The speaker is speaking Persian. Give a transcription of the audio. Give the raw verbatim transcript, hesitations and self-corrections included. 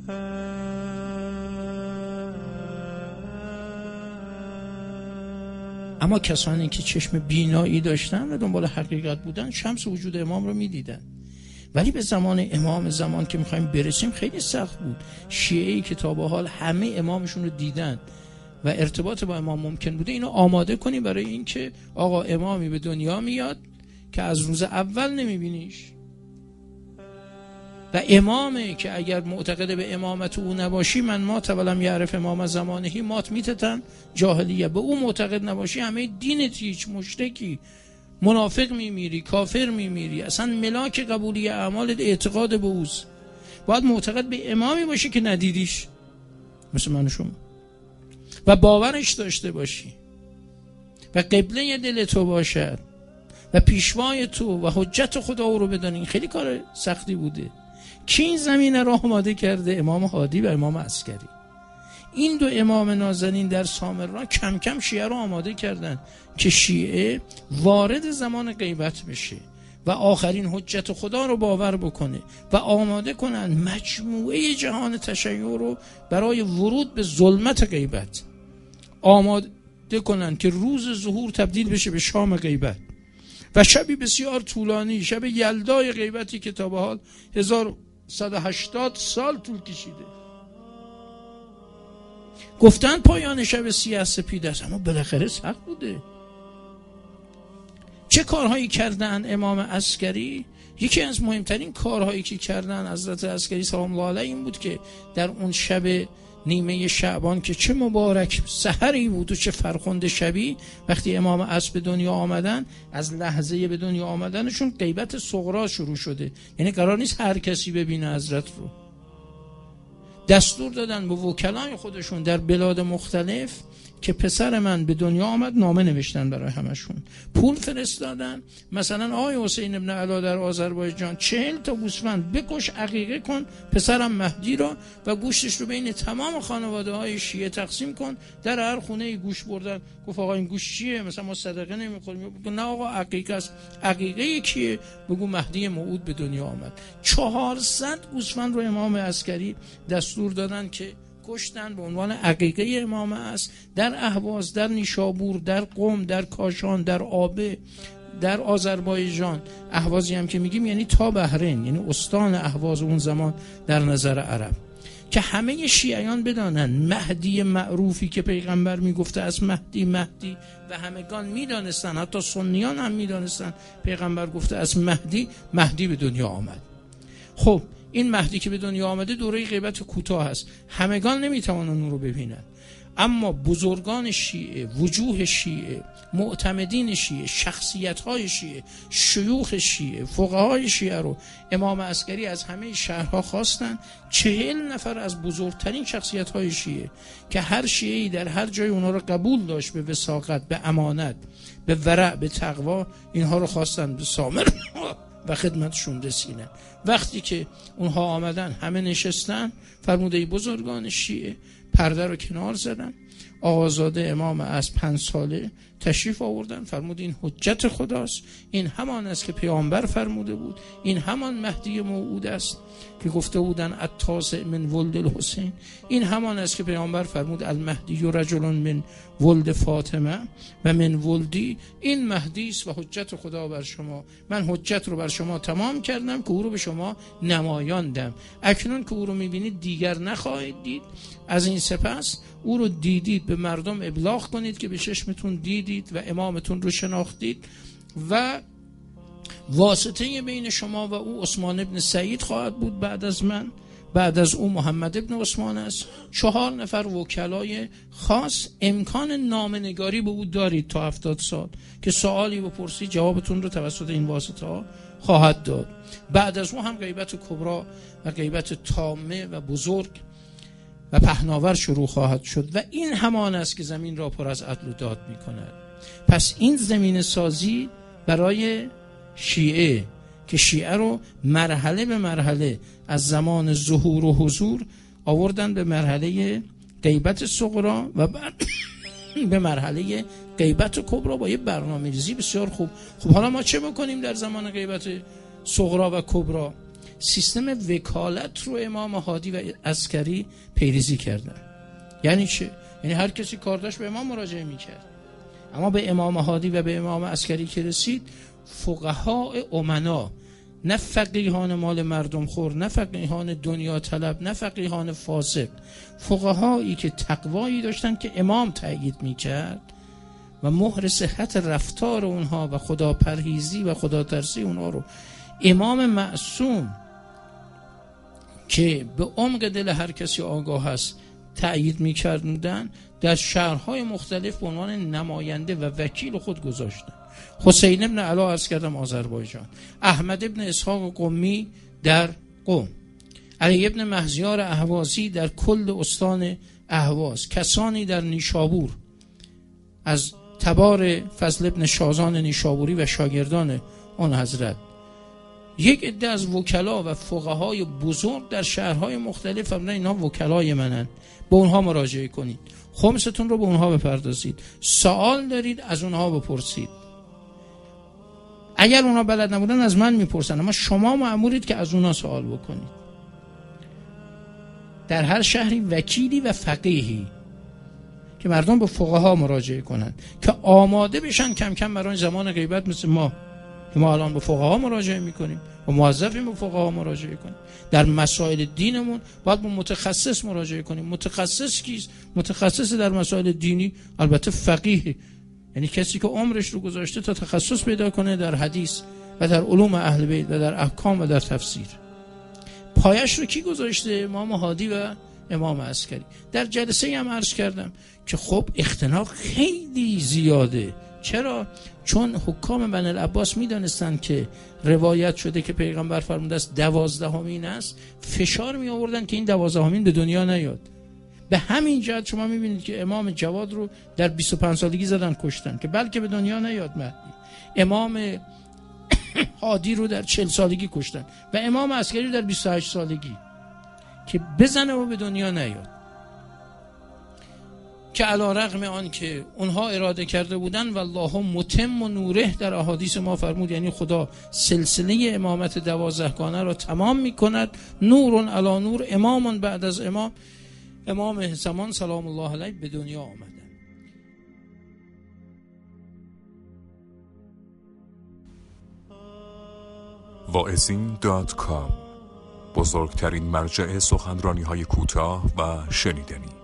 اما کسانی که چشم بینایی داشتن و دنبال حقیقت بودن شمس وجود امام رو میدیدن. ولی به زمان امام، زمان که میخوایم برسیم، خیلی سخت بود. شیعه‌ای که تا به حال همه امامشون رو دیدن و ارتباط با امام ممکن بوده، اینو آماده کنیم برای این که آقا امامی به دنیا میاد که از روز اول نمیبینیش و امامه که اگر معتقد به امامت او نباشی، من ما تولم یعرف امام زمانهی مات میتتن جاهلیه، به او معتقد نباشی همه دینت هیچ، مشرکی، منافق میمیری، کافر میمیری، اصلا ملاک قبولی اعمال اعتقاد به اوز. باید معتقد به امامی باشی که ندیدیش، مثل من و شما، و باورش داشته باشی و قبله دل تو باشد و پیشوای تو و حجت خدا او رو بدانی. خیلی کار سختی بوده. کی این زمینه را آماده کرده؟ امام هادی و امام عسکری. این دو امام نازنین در سامرا کم کم شیعه را آماده کردن که شیعه وارد زمان غیبت بشه و آخرین حجت خدا رو باور بکنه و آماده کنن مجموعه جهان تشیع رو برای ورود به ظلمت غیبت، آماده کنن که روز ظهور تبدیل بشه به شام غیبت و شبی بسیار طولانی، شب یلدای غیبتی که تا به حال هزار و صد و هشتاد سال طول کشیده. گفتن پایان شب سیاه سپید است، اما بالاخره سخت بوده. چه کارهایی کردن امام عسکری؟ یکی از مهمترین کارهایی که کردن حضرت عسکری سلام الله علیه این بود که در اون شب نیمه شعبان که چه مبارک سحری بود و چه فرخنده شبی، وقتی امام عصر به دنیا آمدن، از لحظه به دنیا آمدنشون غیبت صغرا شروع شده. یعنی قرار نیست هر کسی ببینه حضرت رو. دستور دادن به وکلای خودشون در بلاد مختلف که پسر من به دنیا آمد، نامه نوشتن برای همشون، پول فرستادن. مثلا آقای حسین ابن علا در آذربایجان چهل تا گوسفند بکش، عقیقه کن پسرم مهدی رو و گوشتش رو بین تمام خانواده های شیعه تقسیم کن. در هر خونه گوش بردن. گفت آقا این گوشت چیه؟ مثلا ما صدقه نمیخوریم. بگو نه آقا عقیقه است. عقیقه کیه؟ بگو مهدی موعود به دنیا آمد. چهارصد گوسفند رو امام عسکری دستور دادن که کشتن به عنوان عقیقه امام است. در اهواز، در نیشابور، در قم، در کاشان، در آبه، در آذربایجان. اهوازی هم که میگیم یعنی تا بحرین، یعنی استان اهواز اون زمان در نظر عرب، که همه شیعیان بدانن مهدی معروفی که پیغمبر میگفته از مهدی مهدی و همگان میدانستن، حتی سنیان هم میدانستن پیغمبر گفته از مهدی مهدی به دنیا آمد. خب این مهدی که به دنیا آمده دوره غیبت کوتاه است، همگان نمیتوانن اون رو ببینن، اما بزرگان شیعه، وجوه شیعه، معتمدین شیعه، شخصیت‌های شیعه، شیوخ شیعه، فقهای شیعه رو امام عسکری از همه شهرها خواستن. چهل نفر از بزرگترین شخصیت‌های شیعه که هر شیعه‌ای در هر جای اونها رو قبول داشت به وثاقت، به امانت، به ورع، به تقوا، اینها رو خواستن به سامر و خدمتشون رسیدن. وقتی که اونها آمدن همه نشستن، فرموده بزرگان شیعه پرده رو کنار زدن. آقازاده امام از پنج ساله تشریف آوردن، فرمود این حجت خداست، این همان است که پیامبر فرموده بود، این همان مهدی موعود است که گفته بودن التاسع من ولد الحسین، این همان است که پیامبر فرمود المهدی رجل من ولد فاطمه و من ولدی، این مهدی است و حجت خدا بر شما. من حجت رو بر شما تمام کردم که او رو به شما نمایاندم. اکنون که او رو میبینید دیگر نخواهید دید. از این سپس او رو دیدید به مردم ابلاغ کنید که به چشمتون دیدید و امامتون رو شناختید و واسطه بین شما و او عثمان ابن سعید خواهد بود بعد از من، بعد از او محمد ابن عثمان است. چهار نفر وکلای خاص. امکان نامه‌نگاری به او دارید تا هفتاد سال که سوالی بپرسید جوابتون رو توسط این واسطه ها خواهد داد. بعد از او هم غیبت کبرا و غیبت تامه و بزرگ و پهناور شروع خواهد شد و این همان است که زمین را پر از عدل و داد می کند. پس این زمین سازی برای شیعه که شیعه رو مرحله به مرحله از زمان ظهور و حضور آوردن به مرحله غیبت صغرا و بعد به مرحله غیبت کبرا با یه برنامه‌ریزی بسیار خوب. خب حالا ما چه بکنیم در زمان غیبت صغرا و کبرا؟ سیستم وکالت رو امام هادی و عسکری پیریزی کردن. یعنی چه؟ یعنی هر کسی کار داشت به امام مراجعه میکرد. اما به امام هادی و به امام عسکری که رسید، فقهای امنا، نه فقیهان مال مردم خور، نه فقیهان دنیا طلب، نه فقیهان فاسق، فقهایی که تقوایی داشتن که امام تأیید میکرد و مهر صحت رفتار اونها و خدا پرهیزی و خدا ترسی اونها رو امام معصوم که به عمق دل هر کسی آگاه هست تأیید میکردن، در شهرهای مختلف به عنوان نماینده و وکیل خود گذاشتن. حسین ابن علا عرض کردم آذربایجان، احمد ابن اسحاق قمی در قم، علی ابن مهزیار اهوازی در کل استان اهواز، کسانی در نیشابور از تبار فضل ابن شازان نیشابوری و شاگردان آن حضرت، یک عده از وکلا و فقهای بزرگ در شهرهای مختلف فرمودن اینها وکلای منن، به اونها مراجعه کنید، خمستون رو به اونها بپردازید، سوال دارید از اونها بپرسید، اگر اونها بلد نبودن از من میپرسن، اما شما مأمورید که از اونها سوال بکنید. در هر شهری وکیلی و فقیهی که مردم به فقها مراجعه کنند که آماده بشن کم کم برای زمان غیبت، مثل ما که ما الان به فقها مراجعه میکنیم و موظفیم به فقها مراجعه کنیم. در مسائل دینمون باید به متخصص مراجعه کنیم. متخصص کیست؟ متخصص در مسائل دینی البته فقیه، یعنی کسی که عمرش رو گذاشته تا تخصص پیدا کنه در حدیث و در علوم اهل بیت و در احکام و در تفسیر. پایش رو کی گذاشته؟ امام هادی و امام عسکری. در جلسه هم عرض کردم که خب اختلاف خیلی زیاده. چرا؟ چون حکام بنی العباس میدانستند که روایت شده که پیغمبر فرموده است دوازدهمین است، فشار می آوردن که این دوازدهمین به دنیا نیاد. به همین جهت شما میبینید که امام جواد رو در بیست و پنج سالگی زدن کشتن که بلکه به دنیا نیاد مهدی. امام هادی رو در چهل سالگی کشتن و امام عسکری رو در بیست و هشت سالگی که بزنه و به دنیا نیاد، که علی رغم آن که اونها اراده کرده بودن والله متم و نوره در احادیث ما فرمود، یعنی خدا سلسله امامت دوازدهگانه را تمام میکند، نور علی نور، امام بعد از امام. امام زمان سلام الله علیه به دنیا آمدن. واعظین دات کام، بزرگترین مرجع سخنرانی های کوتاه و شنیدنی.